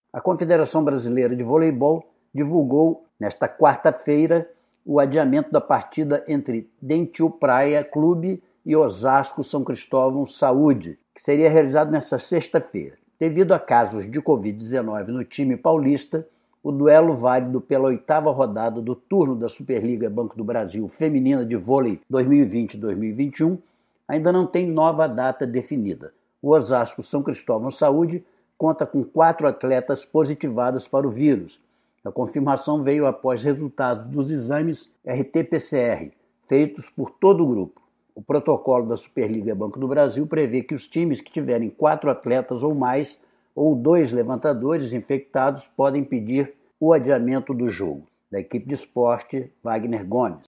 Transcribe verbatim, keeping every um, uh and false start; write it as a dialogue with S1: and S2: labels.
S1: A Confederação Brasileira de Voleibol divulgou, nesta quarta-feira, o adiamento da partida entre Dentil Praia Clube e Osasco São Cristóvão Saúde, que seria realizado nesta sexta-feira. Devido a casos de covid dezenove no time paulista, o duelo válido pela oitava rodada do turno da Superliga Banco do Brasil Feminina de Vôlei dois mil e vinte dois mil e vinte e um ainda não tem nova data definida. O Osasco São Cristóvão Saúde conta com quatro atletas positivados para o vírus. A confirmação veio após resultados dos exames R T P C R, feitos por todo o grupo. O protocolo da Superliga Banco do Brasil prevê que os times que tiverem quatro atletas ou mais, ou dois levantadores infectados, podem pedir o adiamento do jogo. Da equipe de esporte, Wagner Gomes.